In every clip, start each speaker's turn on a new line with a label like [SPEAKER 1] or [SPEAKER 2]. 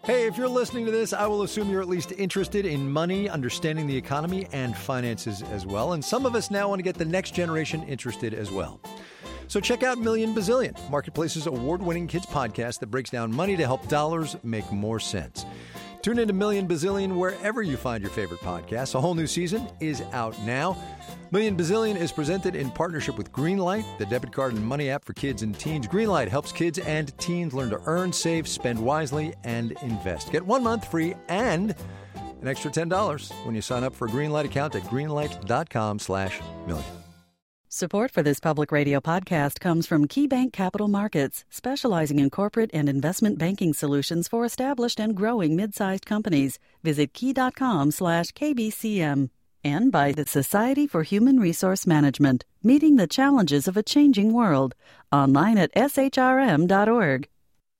[SPEAKER 1] Hey, if you're listening to this, I will assume you're at least interested in money, understanding the economy, and finances as well. And some of us now want to get the next generation interested as well. So check out Million Bazillion, Marketplace's award-winning kids podcast that breaks down money to help dollars make more sense. Tune into Million Bazillion wherever you find your favorite podcasts. A whole new season is out now. Million Bazillion is presented in partnership with Greenlight, the debit card and money app for kids and teens. Greenlight helps kids and teens learn to earn, save, spend wisely, and invest. Get 1 month free and an extra $10 when you sign up for a Greenlight account at greenlight.com/million.
[SPEAKER 2] Support for this public radio podcast comes from KeyBank Capital Markets, specializing in corporate and investment banking solutions for established and growing mid-sized companies. Visit key.com/KBCM. And by the Society for Human Resource Management, meeting the challenges of a changing world. Online at shrm.org.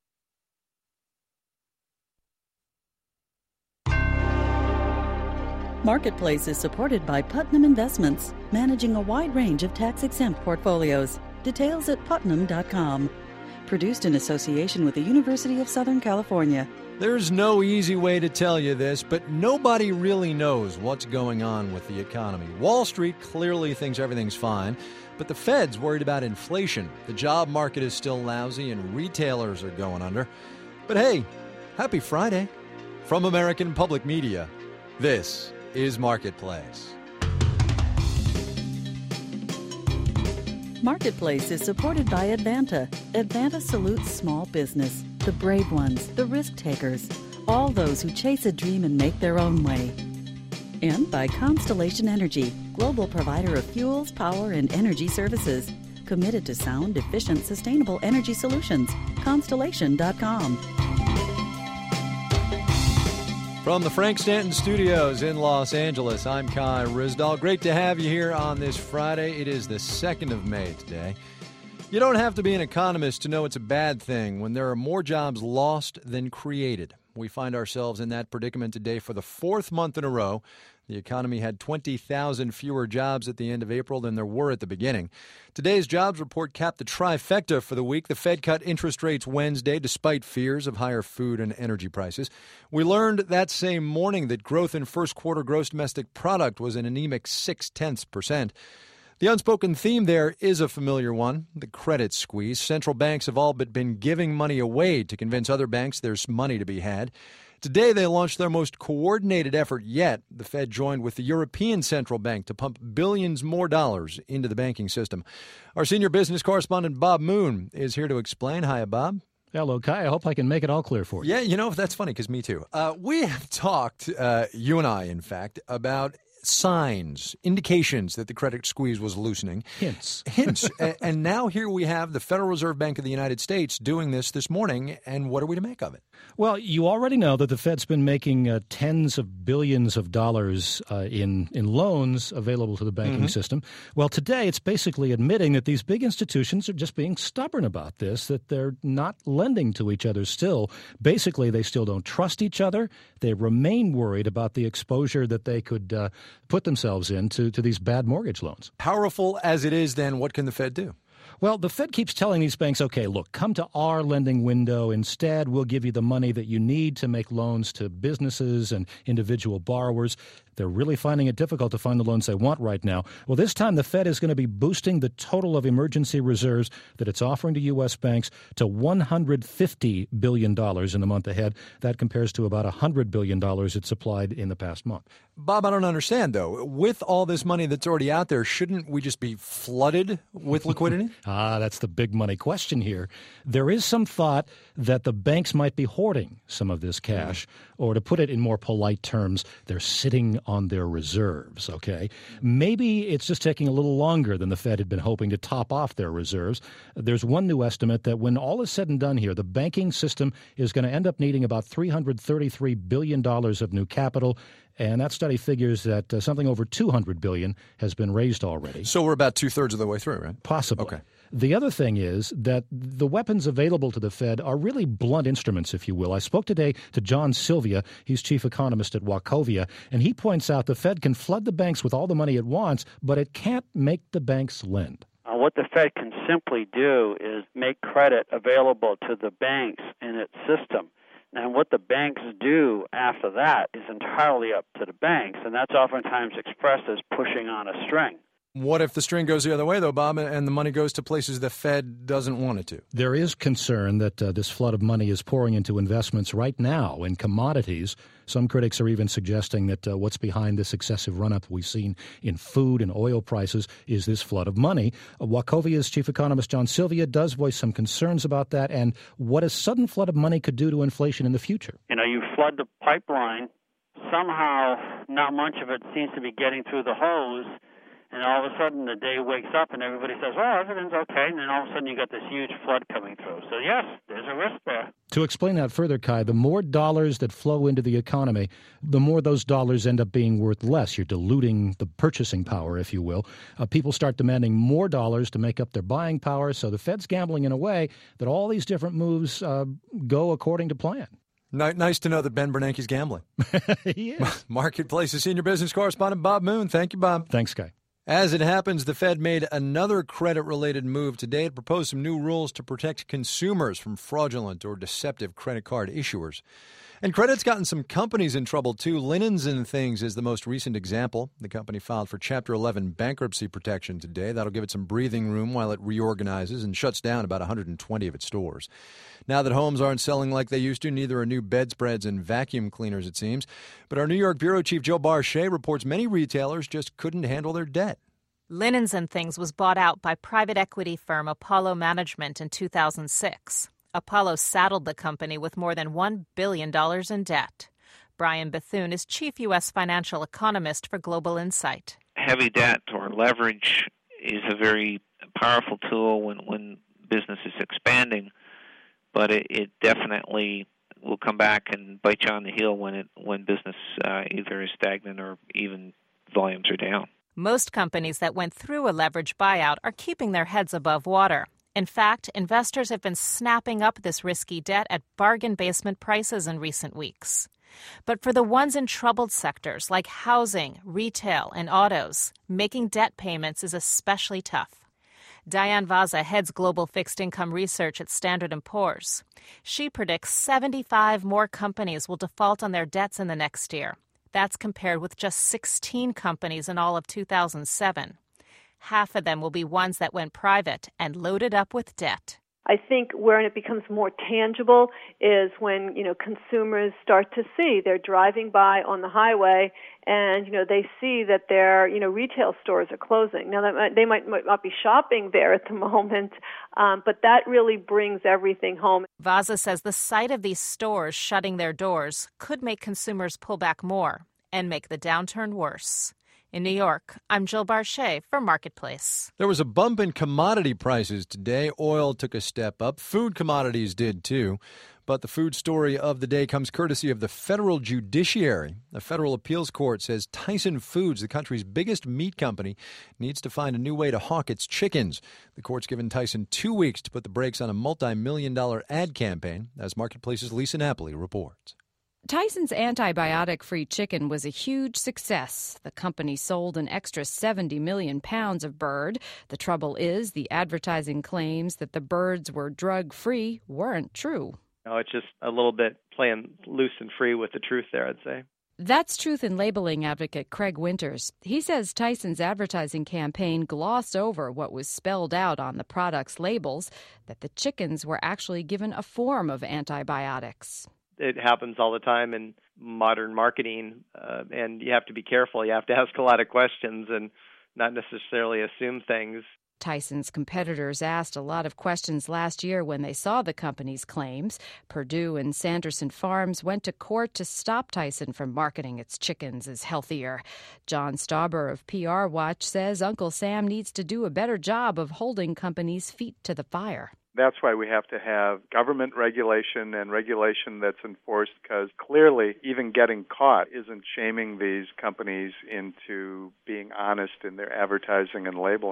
[SPEAKER 2] Marketplace is supported by Putnam Investments, managing a wide range of tax-exempt portfolios. Details at putnam.com. Produced in association with the University of Southern California.
[SPEAKER 1] There's no easy way to tell you this, but nobody really knows what's going on with the economy. Wall Street clearly thinks everything's fine, but the Fed's worried about inflation. The job market is still lousy, and retailers are going under. But hey, happy Friday. From American Public Media, this is Marketplace.
[SPEAKER 2] Marketplace is supported by Advanta. Advanta salutes small business, the brave ones, the risk takers, all those who chase a dream and make their own way. And by Constellation Energy, global provider of fuels, power, and energy services. Committed to sound, efficient, sustainable energy solutions. Constellation.com.
[SPEAKER 1] From the Frank Stanton Studios in Los Angeles, I'm Kai Ryssdal. Great to have you here on this Friday. It is the 2nd of May today. You don't have to be an economist to know it's a bad thing when there are more jobs lost than created. We find ourselves in that predicament today for the 4th month in a row. The economy had 20,000 fewer jobs at the end of April than there were at the beginning. Today's jobs report capped the trifecta for the week. The Fed cut interest rates Wednesday despite fears of higher food and energy prices. We learned that same morning that growth in first quarter gross domestic product was an anemic 0.6%. The unspoken theme there is a familiar one, the credit squeeze. Central banks have all but been giving money away to convince other banks there's money to be had. Today, they launched their most coordinated effort yet. The Fed joined with the European Central Bank to pump billions more dollars into the banking system. Our senior business correspondent, Bob Moon, is here to explain. Hi, Bob.
[SPEAKER 3] Hello, Kai. I hope I can make it all clear for you.
[SPEAKER 1] Yeah, that's funny because me too. We have talked, you and I, in fact, about signs, indications that the credit squeeze was loosening.
[SPEAKER 3] Hints.
[SPEAKER 1] And now here we have the Federal Reserve Bank of the United States doing this morning. And what are we to make of it?
[SPEAKER 3] Well, you already know that the Fed's been making tens of billions of dollars in loans available to the banking system. Well, today it's basically admitting that these big institutions are just being stubborn about this, that they're not lending to each other still. Basically, they still don't trust each other. They remain worried about the exposure that they could put themselves into these bad mortgage loans.
[SPEAKER 1] Powerful as it is, then, what can the Fed do?
[SPEAKER 3] Well, the Fed keeps telling these banks, okay, look, come to our lending window. Instead, we'll give you the money that you need to make loans to businesses and individual borrowers. They're really finding it difficult to find the loans they want right now. Well, this time the Fed is going to be boosting the total of emergency reserves that it's offering to U.S. banks to $150 billion in the month ahead. That compares to about $100 billion it supplied in the past month.
[SPEAKER 1] Bob, I don't understand, though. With all this money that's already out there, shouldn't we just be flooded with liquidity?
[SPEAKER 3] That's the big money question here. There is some thought that the banks might be hoarding some of this cash, or to put it in more polite terms, they're sitting on their reserves, okay? Maybe it's just taking a little longer than the Fed had been hoping to top off their reserves. There's one new estimate that when all is said and done here, the banking system is going to end up needing about $333 billion of new capital, and that study figures that something over $200 billion has been raised already.
[SPEAKER 1] So we're about two-thirds of the way through, right?
[SPEAKER 3] Possibly.
[SPEAKER 1] Okay.
[SPEAKER 3] The other thing is that the weapons available to the Fed are really blunt instruments, if you will. I spoke today to John Sylvia. He's chief economist at Wachovia, and he points out the Fed can flood the banks with all the money it wants, but it can't make the banks lend.
[SPEAKER 4] What the Fed can simply do is make credit available to the banks in its system. And what the banks do after that is entirely up to the banks, and that's oftentimes expressed as pushing on a string.
[SPEAKER 1] What if the string goes the other way, though, Bob, and the money goes to places the Fed doesn't want it to?
[SPEAKER 3] There is concern that this flood of money is pouring into investments right now in commodities. Some critics are even suggesting that what's behind this excessive run-up we've seen in food and oil prices is this flood of money. Wachovia's chief economist John Sylvia does voice some concerns about that and what a sudden flood of money could do to inflation in the future.
[SPEAKER 4] You flood the pipeline, somehow not much of it seems to be getting through the hose, and all of a sudden the day wakes up and everybody says, oh, everything's okay, and then all of a sudden you got this huge flood coming through. So yes, there's a risk there.
[SPEAKER 3] To explain that further, Kai, the more dollars that flow into the economy, the more those dollars end up being worth less. You're diluting the purchasing power, if you will. People start demanding more dollars to make up their buying power, so the Fed's gambling in a way that all these different moves go according to plan.
[SPEAKER 1] Nice to know that Ben Bernanke's gambling.
[SPEAKER 3] He is.
[SPEAKER 1] Marketplace's senior business correspondent Bob Moon. Thank you, Bob.
[SPEAKER 3] Thanks, Kai.
[SPEAKER 1] As it happens, the Fed made another credit-related move today. It proposed some new rules to protect consumers from fraudulent or deceptive credit card issuers. And credit's gotten some companies in trouble, too. Linens and Things is the most recent example. The company filed for Chapter 11 bankruptcy protection today. That'll give it some breathing room while it reorganizes and shuts down about 120 of its stores. Now that homes aren't selling like they used to, neither are new bedspreads and vacuum cleaners, it seems. But our New York bureau chief, Joe Barchet, reports many retailers just couldn't handle their debt.
[SPEAKER 5] Linens and Things was bought out by private equity firm Apollo Management in 2006. Apollo saddled the company with more than $1 billion in debt. Brian Bethune is chief U.S. financial economist for Global Insight.
[SPEAKER 6] Heavy debt or leverage is a very powerful tool when business is expanding, but it definitely will come back and bite you on the heel when business either is stagnant or even volumes are down.
[SPEAKER 5] Most companies that went through a leverage buyout are keeping their heads above water. In fact, investors have been snapping up this risky debt at bargain basement prices in recent weeks. But for the ones in troubled sectors like housing, retail, and autos, making debt payments is especially tough. Diane Vaza heads global fixed income research at Standard & Poor's. She predicts 75 more companies will default on their debts in the next year. That's compared with just 16 companies in all of 2007. Half of them will be ones that went private and loaded up with debt.
[SPEAKER 7] I think where it becomes more tangible is when, consumers start to see they're driving by on the highway and, they see that their, retail stores are closing. Now, they might not be shopping there at the moment, but that really brings everything home.
[SPEAKER 5] Vaza says the sight of these stores shutting their doors could make consumers pull back more and make the downturn worse. In New York, I'm Jill Barchet for Marketplace.
[SPEAKER 1] There was a bump in commodity prices today. Oil took a step up. Food commodities did, too. But the food story of the day comes courtesy of the federal judiciary. The federal appeals court says Tyson Foods, the country's biggest meat company, needs to find a new way to hawk its chickens. The court's given Tyson 2 weeks to put the brakes on a multi-million-dollar ad campaign, as Marketplace's Lisa Napoli reports.
[SPEAKER 8] Tyson's antibiotic-free chicken was a huge success. The company sold an extra 70 million pounds of bird. The trouble is the advertising claims that the birds were drug-free weren't true.
[SPEAKER 9] It's just a little bit playing loose and free with the truth there, I'd say.
[SPEAKER 8] That's truth in labeling advocate Craig Winters. He says Tyson's advertising campaign glossed over what was spelled out on the product's labels, that the chickens were actually given a form of antibiotics.
[SPEAKER 9] It happens all the time in modern marketing, and you have to be careful. You have to ask a lot of questions and not necessarily assume things.
[SPEAKER 8] Tyson's competitors asked a lot of questions last year when they saw the company's claims. Purdue and Sanderson Farms went to court to stop Tyson from marketing its chickens as healthier. John Stauber of PR Watch says Uncle Sam needs to do a better job of holding companies' feet to the fire.
[SPEAKER 10] That's why we have to have government regulation and regulation that's enforced, because clearly even getting caught isn't shaming these companies into being honest in their advertising and labeling.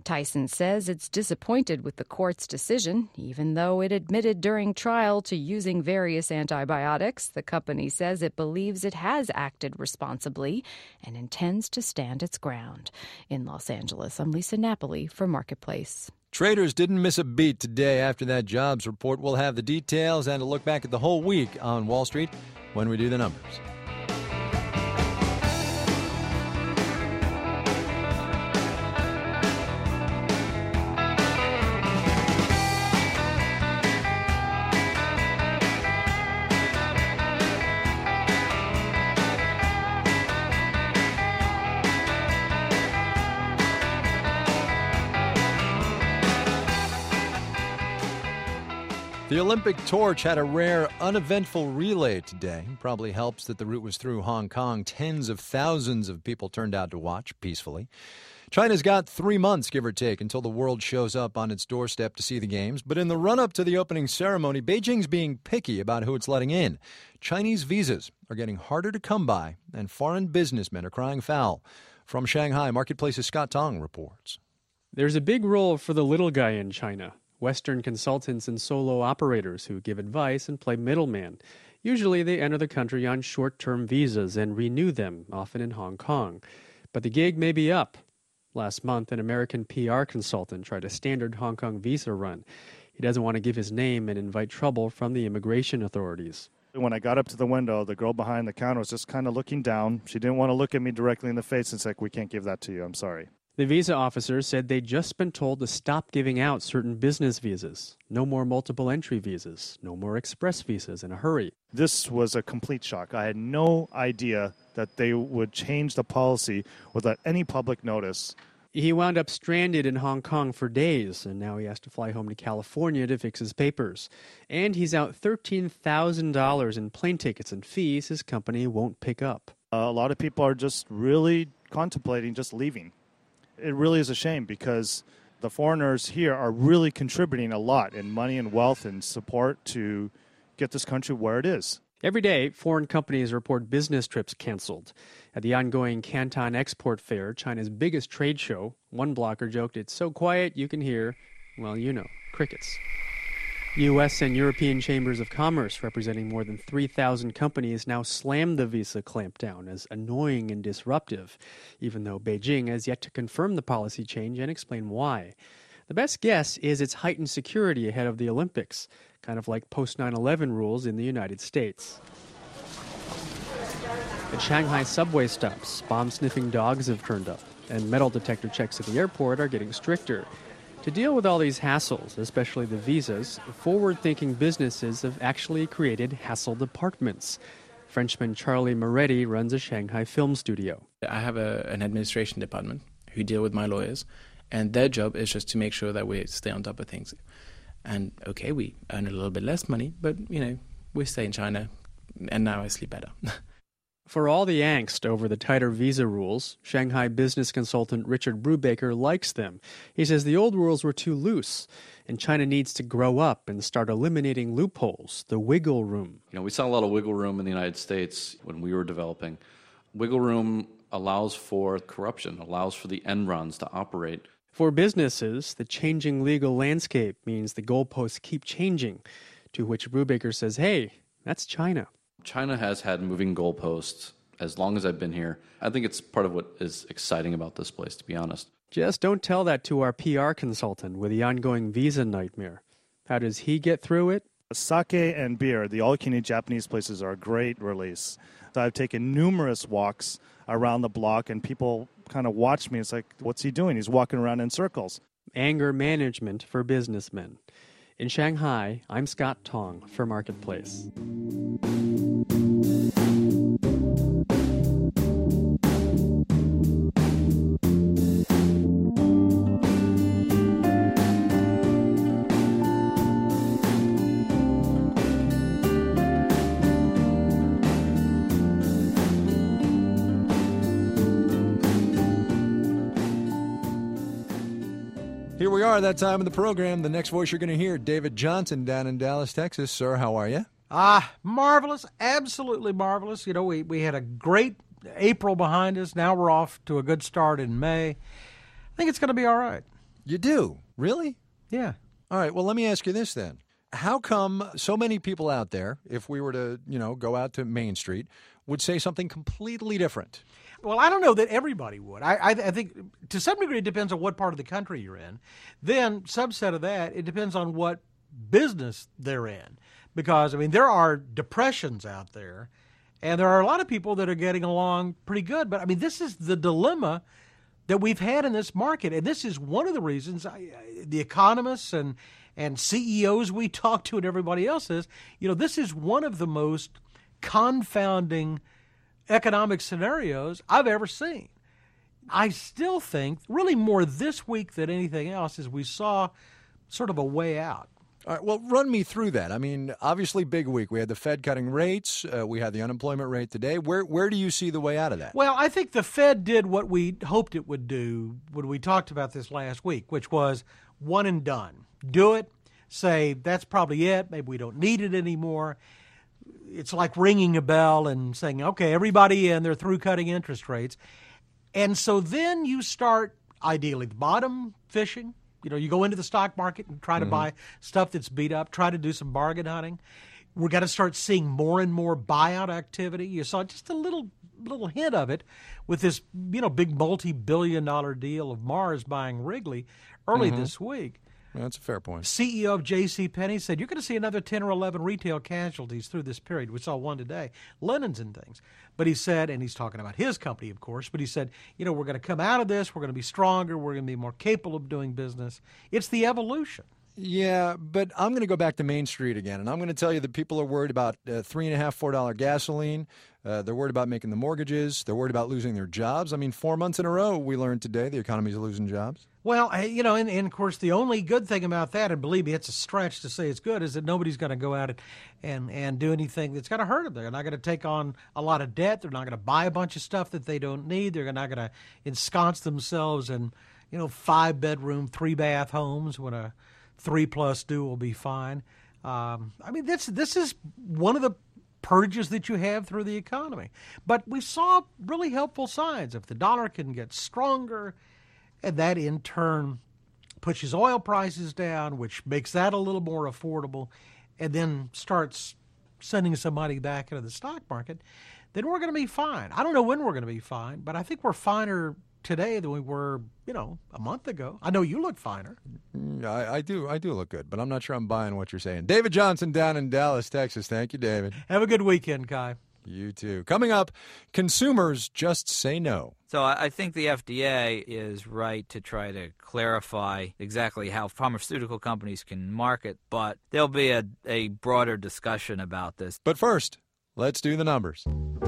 [SPEAKER 8] Tyson says it's disappointed with the court's decision, even though it admitted during trial to using various antibiotics. The company says it believes it has acted responsibly and intends to stand its ground. In Los Angeles, I'm Lisa Napoli for Marketplace.
[SPEAKER 1] Traders didn't miss a beat today after that jobs report. We'll have the details and a look back at the whole week on Wall Street when we do the numbers. The Olympic torch had a rare, uneventful relay today. Probably helps that the route was through Hong Kong. Tens of thousands of people turned out to watch peacefully. China's got 3 months, give or take, until the world shows up on its doorstep to see the games. But in the run-up to the opening ceremony, Beijing's being picky about who it's letting in. Chinese visas are getting harder to come by, and foreign businessmen are crying foul. From Shanghai, Marketplace's Scott Tong reports.
[SPEAKER 11] There's a big role for the little guy in China. Western consultants and solo operators who give advice and play middleman. Usually they enter the country on short-term visas and renew them, often in Hong Kong. But the gig may be up. Last month, an American PR consultant tried a standard Hong Kong visa run. He doesn't want to give his name and invite trouble from the immigration authorities.
[SPEAKER 12] When I got up to the window, the girl behind the counter was just kind of looking down. She didn't want to look at me directly in the face and say, "We can't give that to you, I'm sorry."
[SPEAKER 11] The visa officer said they'd just been told to stop giving out certain business visas. No more multiple entry visas. No more express visas in a hurry.
[SPEAKER 12] This was a complete shock. I had no idea that they would change the policy without any public notice.
[SPEAKER 11] He wound up stranded in Hong Kong for days, and now he has to fly home to California to fix his papers. And he's out $13,000 in plane tickets and fees his company won't pick up.
[SPEAKER 12] A lot of people are just really contemplating just leaving. It really is a shame because the foreigners here are really contributing a lot in money and wealth and support to get this country where it is.
[SPEAKER 11] Every day, foreign companies report business trips canceled. At the ongoing Canton Export Fair, China's biggest trade show, one blogger joked it's so quiet you can hear, well, you know, crickets. U.S. and European chambers of commerce, representing more than 3,000 companies, now slammed the visa clampdown as annoying and disruptive, even though Beijing has yet to confirm the policy change and explain why. The best guess is its heightened security ahead of the Olympics, kind of like post-9/11 rules in the United States. At Shanghai subway stops, bomb-sniffing dogs have turned up, and metal detector checks at the airport are getting stricter. To deal with all these hassles, especially the visas, forward-thinking businesses have actually created hassle departments. Frenchman Charlie Moretti runs a Shanghai film studio.
[SPEAKER 13] I have an administration department who deal with my lawyers, and their job is just to make sure that we stay on top of things. And okay, we earn a little bit less money, but, we stay in China, and now I sleep better.
[SPEAKER 11] For all the angst over the tighter visa rules, Shanghai business consultant Richard Brubaker likes them. He says the old rules were too loose, and China needs to grow up and start eliminating loopholes, the wiggle room.
[SPEAKER 14] We saw a lot of wiggle room in the United States when we were developing. Wiggle room allows for corruption, allows for the end runs to operate.
[SPEAKER 11] For businesses, the changing legal landscape means the goalposts keep changing, to which Brubaker says, hey, that's China.
[SPEAKER 14] China has had moving goalposts as long as I've been here. I think it's part of what is exciting about this place, to be honest.
[SPEAKER 11] Just don't tell that to our PR consultant with the ongoing visa nightmare. How does he get through it?
[SPEAKER 12] Sake and beer, the all-you-can-eat Japanese places, are a great release. So I've taken numerous walks around the block, and people kind of watch me. It's like, what's he doing? He's walking around in circles.
[SPEAKER 11] Anger management for businessmen. In Shanghai, I'm Scott Tong for Marketplace.
[SPEAKER 1] Here we are, that time of the program. The next voice you're going to hear, David Johnson down in Dallas, Texas. Sir, how are you?
[SPEAKER 15] Marvelous, absolutely marvelous. We had a great April behind us. Now we're off to a good start in May. I think it's going to be all right.
[SPEAKER 1] You do? Really?
[SPEAKER 15] Yeah.
[SPEAKER 1] All right, well, let me ask you this then. How come so many people out there, if we were to, go out to Main Street, would say something completely different?
[SPEAKER 15] Well, I don't know that everybody would. I think to some degree it depends on what part of the country you're in. Then, subset of that, it depends on what business they're in. Because, there are depressions out there, and there are a lot of people that are getting along pretty good. But, this is the dilemma that we've had in this market. And this is one of the reasons the economists and CEOs we talk to and everybody else is, this is one of the most confounding economic scenarios I've ever seen. I still think, really more this week than anything else, is we saw sort of a way out.
[SPEAKER 1] All right, well, run me through that. Obviously, big week. We had the Fed cutting rates. We had the unemployment rate today. Where do you see the way out of that?
[SPEAKER 15] Well, I think the Fed did what we hoped it would do when we talked about this last week, which was one and done. Do it, say that's probably it. Maybe we don't need it anymore. It's like ringing a bell and saying, okay, everybody in, they're through cutting interest rates. And so then you start, ideally, the bottom fishing. You go into the stock market and try to buy stuff that's beat up, try to do some bargain hunting. We're going to start seeing more and more buyout activity. You saw just a little hint of it with this, big multi-billion-dollar deal of Mars buying Wrigley early this week.
[SPEAKER 1] Yeah, that's a fair point.
[SPEAKER 15] CEO of JCPenney said, you're going to see another 10 or 11 retail casualties through this period. We saw one today, linens and things. But he said, and he's talking about his company, of course, but he said, we're going to come out of this. We're going to be stronger. We're going to be more capable of doing business. It's the evolution.
[SPEAKER 1] Yeah, but I'm going to go back to Main Street again, and I'm going to tell you that people are worried about $3.50, $4 gasoline. They're worried about making the mortgages. They're worried about losing their jobs. 4 months in a row, we learned today the economy's losing jobs.
[SPEAKER 15] Well, and of course, the only good thing about that, and believe me, it's a stretch to say it's good, is that nobody's going to go out and do anything that's going to hurt them. They're not going to take on a lot of debt. They're not going to buy a bunch of stuff that they don't need. They're not going to ensconce themselves in, 5-bedroom, 3-bath homes when a 3+ due will be fine. This is one of the purges that you have through the economy. But we saw really helpful signs. If the dollar can get stronger, and that in turn pushes oil prices down, which makes that a little more affordable, and then starts sending some money back into the stock market, then we're going to be fine. I don't know when we're going to be fine, but I think we're finer today than we were, a month ago. I know you look finer.
[SPEAKER 1] I do look good, but I'm not sure I'm buying what you're saying. David Johnson down in Dallas, Texas. Thank you, David.
[SPEAKER 15] Have a good weekend, Kai.
[SPEAKER 1] You too. Coming up, consumers just say no.
[SPEAKER 16] So I think the FDA is right to try to clarify exactly how pharmaceutical companies can market, but there'll be a broader discussion about this.
[SPEAKER 1] But first, let's do the numbers.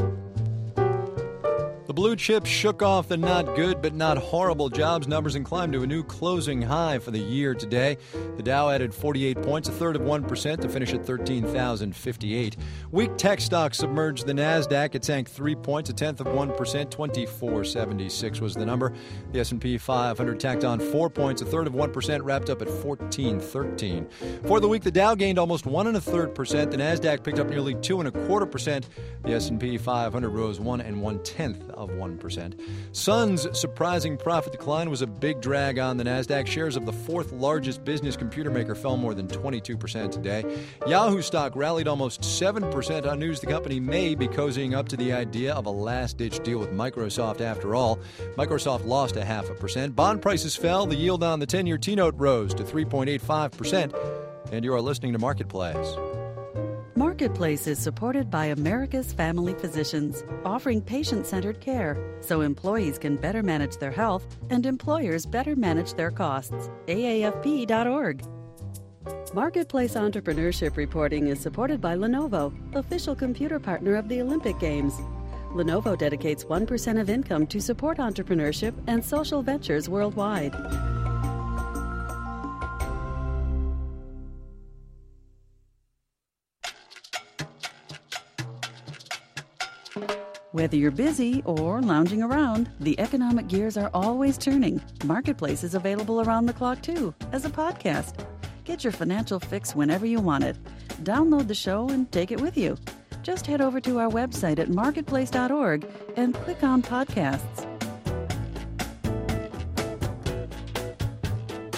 [SPEAKER 1] The blue chips shook off the not good but not horrible jobs numbers and climbed to a new closing high for the year today. The Dow added 48 points, 1/3% to finish at 13,058. Weak tech stocks submerged the NASDAQ. It sank 3 points, 1/10%, 2476 was the number. The S&P 500 tacked on 4 points, 1/3%, wrapped up at 1413. For the week, the Dow gained almost 1 1/3%. The NASDAQ picked up nearly 2 1/4%. The S&P 500 rose 1 1/10%. Sun's surprising profit decline was a big drag on the NASDAQ. Shares of the fourth largest business computer maker fell more than 22% today. Yahoo stock rallied almost 7% on news the company may be cozying up to the idea of a last-ditch deal with Microsoft after all. Microsoft lost 0.5%. Bond prices fell. The yield on the 10-year T-note rose to 3.85%. And you are listening to Marketplace.
[SPEAKER 2] Marketplace is supported by America's Family Physicians, offering patient-centered care so employees can better manage their health and employers better manage their costs. AAFP.org. Marketplace Entrepreneurship Reporting is supported by Lenovo, official computer partner of the Olympic Games. Lenovo dedicates 1% of income to support entrepreneurship and social ventures worldwide. Whether you're busy or lounging around, the economic gears are always turning. Marketplace is available around the clock, too, as a podcast. Get your financial fix whenever you want it. Download the show and take it with you. Just head over to our website at marketplace.org and click on podcasts.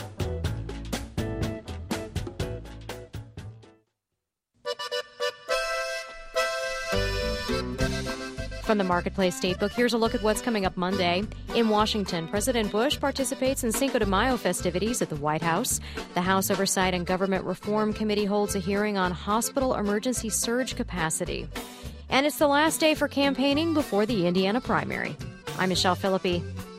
[SPEAKER 17] From the Marketplace Statebook, here's a look at what's coming up Monday. In Washington, President Bush participates in Cinco de Mayo festivities at the White House. The House Oversight and Government Reform Committee holds a hearing on hospital emergency surge capacity. And it's the last day for campaigning before the Indiana primary. I'm Michelle Philippi.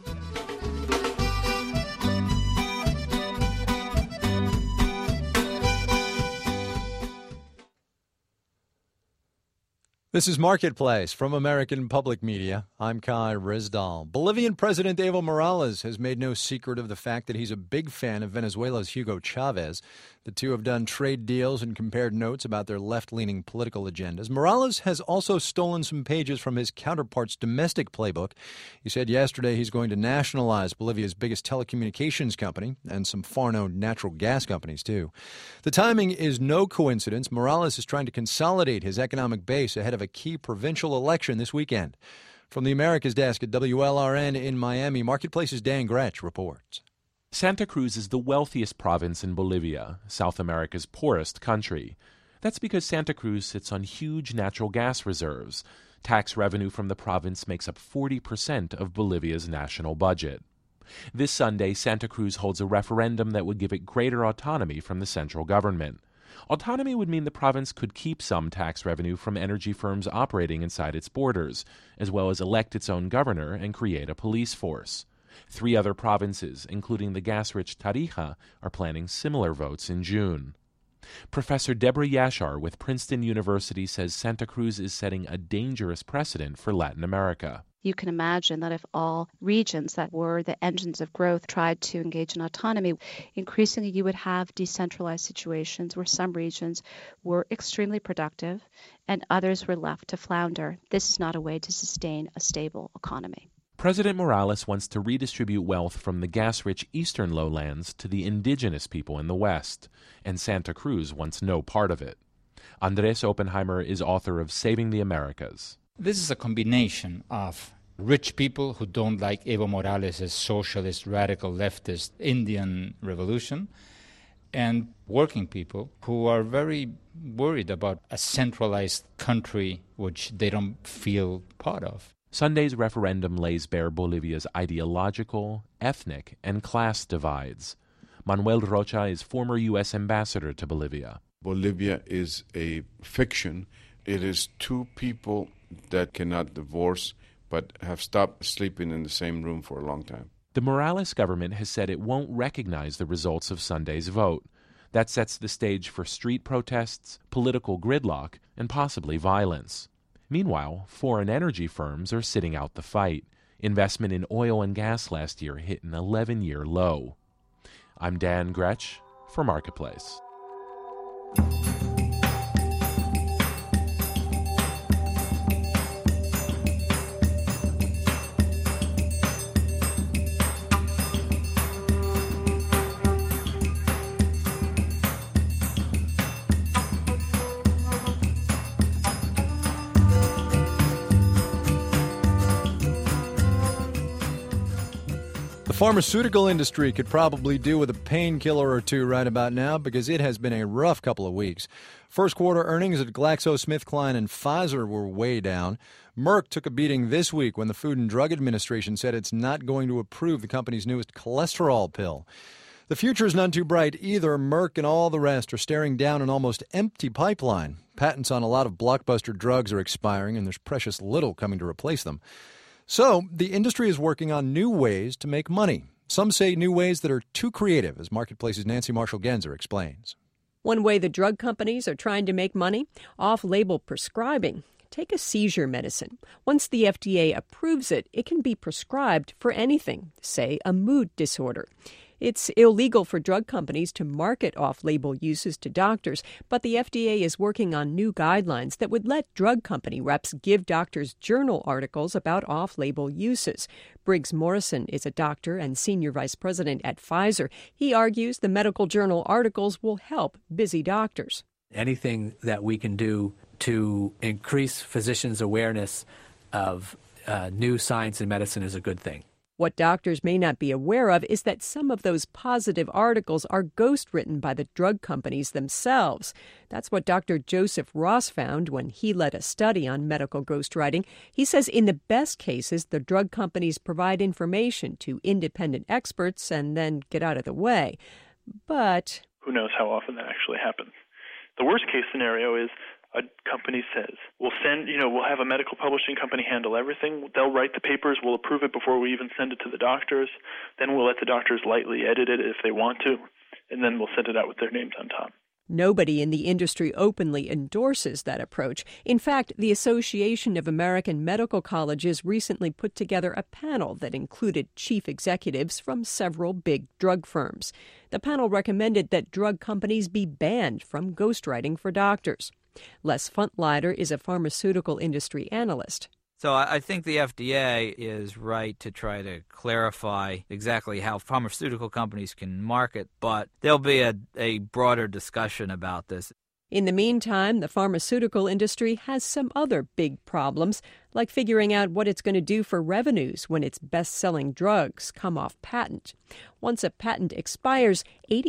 [SPEAKER 1] This is Marketplace from American Public Media. I'm Kai Rizdal. Bolivian President Evo Morales has made no secret of the fact that he's a big fan of Venezuela's Hugo Chavez. The two have done trade deals and compared notes about their left-leaning political agendas. Morales has also stolen some pages from his counterpart's domestic playbook. He said yesterday he's going to nationalize Bolivia's biggest telecommunications company and some foreign-owned natural gas companies, too. The timing is no coincidence. Morales is trying to consolidate his economic base ahead of a key provincial election this weekend. From the Americas desk at WLRN in Miami, Marketplace's Dan Gretsch reports.
[SPEAKER 18] Santa Cruz is the wealthiest province in Bolivia, South America's poorest country. That's because Santa Cruz sits on huge natural gas reserves. Tax revenue from the province makes up 40% of Bolivia's national budget. This Sunday, Santa Cruz holds a referendum that would give it greater autonomy from the central government. Autonomy would mean the province could keep some tax revenue from energy firms operating inside its borders, as well as elect its own governor and create a police force. 3 other provinces, including the gas-rich Tarija, are planning similar votes in June. Professor Deborah Yashar with Princeton University says Santa Cruz is setting a dangerous precedent for Latin America.
[SPEAKER 19] You can imagine that if all regions that were the engines of growth tried to engage in autonomy, increasingly you would have decentralized situations where some regions were extremely productive and others were left to flounder. This is not a way to sustain a stable economy.
[SPEAKER 18] President Morales wants to redistribute wealth from the gas-rich eastern lowlands to the indigenous people in the west, and Santa Cruz wants no part of it. Andres Oppenheimer is author of Saving the Americas.
[SPEAKER 20] This is a combination of rich people who don't like Evo Morales' socialist, radical, leftist Indian revolution, and working people who are very worried about a centralized country which they don't feel part of.
[SPEAKER 18] Sunday's referendum lays bare Bolivia's ideological, ethnic, and class divides. Manuel Rocha is former U.S. ambassador to Bolivia.
[SPEAKER 21] Bolivia is a fiction. It is two people that cannot divorce but have stopped sleeping in the same room for a long time.
[SPEAKER 18] The Morales government has said it won't recognize the results of Sunday's vote. That sets the stage for street protests, political gridlock, and possibly violence. Meanwhile, foreign energy firms are sitting out the fight. Investment in oil and gas last year hit an 11-year low. I'm Dan Gretsch for Marketplace.
[SPEAKER 1] The pharmaceutical industry could probably do with a painkiller or two right about now because it has been a rough couple of weeks. First quarter earnings at GlaxoSmithKline and Pfizer were way down. Merck took a beating this week when the Food and Drug Administration said it's not going to approve the company's newest cholesterol pill. The future is none too bright either. Merck and all the rest are staring down an almost empty pipeline. Patents on a lot of blockbuster drugs are expiring, and there's precious little coming to replace them. So the industry is working on new ways to make money. Some say new ways that are too creative, as Marketplace's Nancy Marshall-Genzer explains.
[SPEAKER 22] One way the drug companies are trying to make money, off-label prescribing. Take a seizure medicine. Once the FDA approves it, it can be prescribed for anything, say a mood disorder. It's illegal for drug companies to market off-label uses to doctors, but the FDA is working on new guidelines that would let drug company reps give doctors journal articles about off-label uses. Briggs Morrison is a doctor and senior vice president at Pfizer. He argues the medical journal articles will help busy doctors.
[SPEAKER 23] Anything that we can do to increase physicians' awareness of new science in medicine is a good thing.
[SPEAKER 22] What doctors may not be aware of is that some of those positive articles are ghostwritten by the drug companies themselves. That's what Dr. Joseph Ross found when he led a study on medical ghostwriting. He says in the best cases, the drug companies provide information to independent experts and then get out of the way. But
[SPEAKER 3] who knows how often that actually happens. The worst case scenario is a company says, we'll have a medical publishing company handle everything. They'll write the papers. We'll approve it before we even send it to the doctors. Then we'll let the doctors lightly edit it if they want to. And then we'll send it out with their names on top.
[SPEAKER 22] Nobody in the industry openly endorses that approach. In fact, the Association of American Medical Colleges recently put together a panel that included chief executives from several big drug firms. The panel recommended that drug companies be banned from ghostwriting for doctors. Les Funtleider is a pharmaceutical industry analyst.
[SPEAKER 16] So I think the FDA is right to try to clarify exactly how pharmaceutical companies can market, but there'll be a broader discussion about this.
[SPEAKER 22] In the meantime, the pharmaceutical industry has some other big problems, like figuring out what it's going to do for revenues when its best-selling drugs come off patent. Once a patent expires,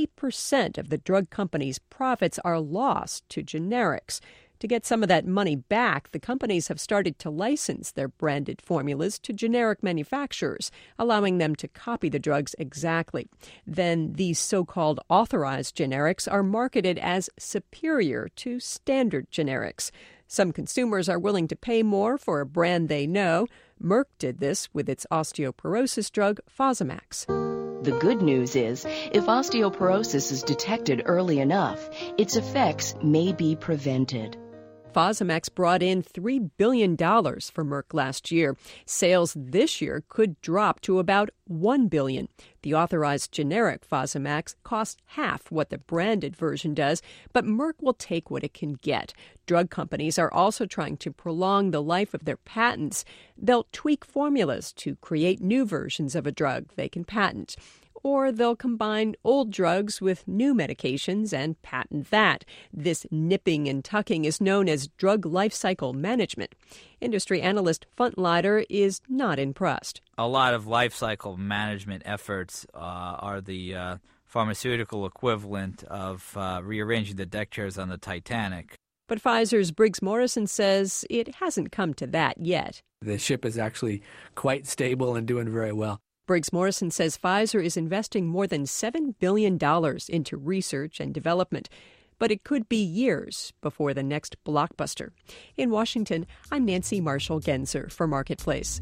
[SPEAKER 22] 80% of the drug company's profits are lost to generics. To get some of that money back, the companies have started to license their branded formulas to generic manufacturers, allowing them to copy the drugs exactly. Then these so-called authorized generics are marketed as superior to standard generics. Some consumers are willing to pay more for a brand they know. Merck did this with its osteoporosis drug, Fosamax.
[SPEAKER 4] The good news is, if osteoporosis is detected early enough, its effects may be prevented.
[SPEAKER 22] Fosamax brought in $3 billion for Merck last year. Sales this year could drop to about $1 billion. The authorized generic Fosamax costs half what the branded version does, but Merck will take what it can get. Drug companies are also trying to prolong the life of their patents. They'll tweak formulas to create new versions of a drug they can patent. Or they'll combine old drugs with new medications and patent that. This nipping and tucking is known as drug life cycle management. Industry analyst Funtleider is not impressed.
[SPEAKER 16] A lot of life cycle management efforts are the pharmaceutical equivalent of rearranging the deck chairs on the Titanic.
[SPEAKER 22] But Pfizer's Briggs Morrison says it hasn't come to that yet.
[SPEAKER 23] The ship is actually quite stable and doing very well.
[SPEAKER 22] Briggs Morrison says Pfizer is investing more than $7 billion into research and development, but it could be years before the next blockbuster. In Washington, I'm Nancy Marshall-Genzer for Marketplace.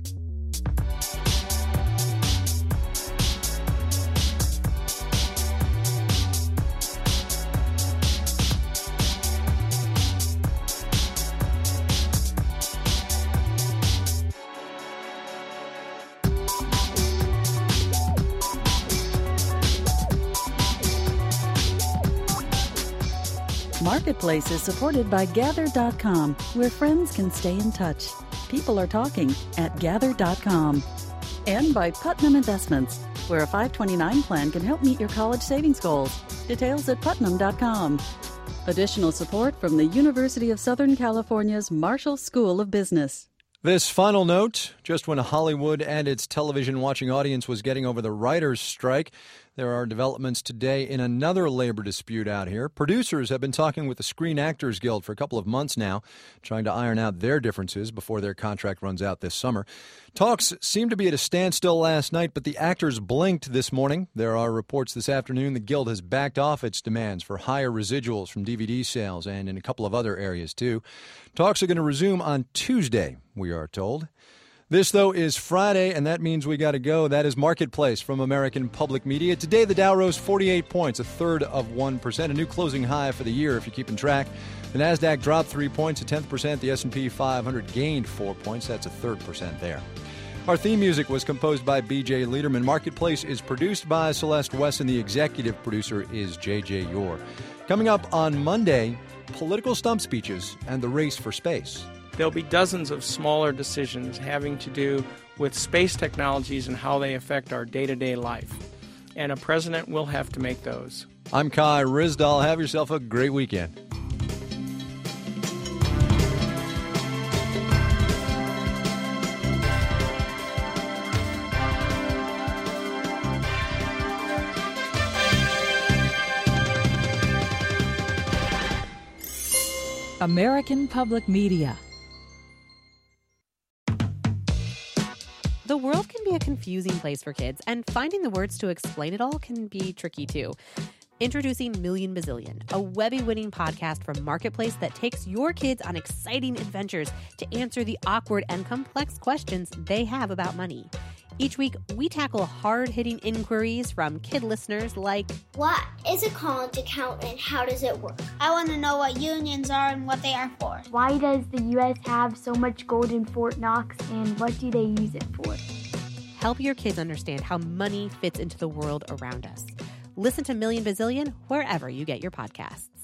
[SPEAKER 2] Marketplace is supported by Gather.com, where friends can stay in touch. People are talking at Gather.com. And by Putnam Investments, where a 529 plan can help meet your college savings goals. Details at Putnam.com. Additional support from the University of Southern California's Marshall School of Business.
[SPEAKER 1] This final note, just when Hollywood and its television-watching audience was getting over the writers' strike, there are developments today in another labor dispute out here. Producers have been talking with the Screen Actors Guild for a couple of months now, trying to iron out their differences before their contract runs out this summer. Talks seemed to be at a standstill last night, but the actors blinked this morning. There are reports this afternoon the Guild has backed off its demands for higher residuals from DVD sales and in a couple of other areas, too. Talks are going to resume on Tuesday, we are told. This, though, is Friday, and that means we got to go. That is Marketplace from American Public Media. Today, the Dow rose 48 points, 1/3%, a new closing high for the year, if you're keeping track. The Nasdaq dropped 3 points, 1/10%. The S&P 500 gained 4 points. That's 1/3% there. Our theme music was composed by B.J. Liederman. Marketplace is produced by Celeste Wesson. The executive producer is J.J. Yore. Coming up on Monday, political stump speeches and the race for space.
[SPEAKER 6] There'll be dozens of smaller decisions having to do with space technologies and how they affect our day-to-day life. And a president will have to make those.
[SPEAKER 1] I'm Kai Ryssdal. Have yourself a great weekend.
[SPEAKER 2] American Public Media.
[SPEAKER 5] The world can be a confusing place for kids, and finding the words to explain it all can be tricky too. Introducing Million Bazillion, a Webby-winning podcast from Marketplace that takes your kids on exciting adventures to answer the awkward and complex questions they have about money. Each week, we tackle hard-hitting inquiries from kid listeners like,
[SPEAKER 7] what is a college account and how does it work? I want to know what unions are and what they are for.
[SPEAKER 9] Why does the U.S. have so much gold in Fort Knox and what do they use it for?
[SPEAKER 5] Help your kids understand how money fits into the world around us. Listen to Million Bazillion wherever you get your podcasts.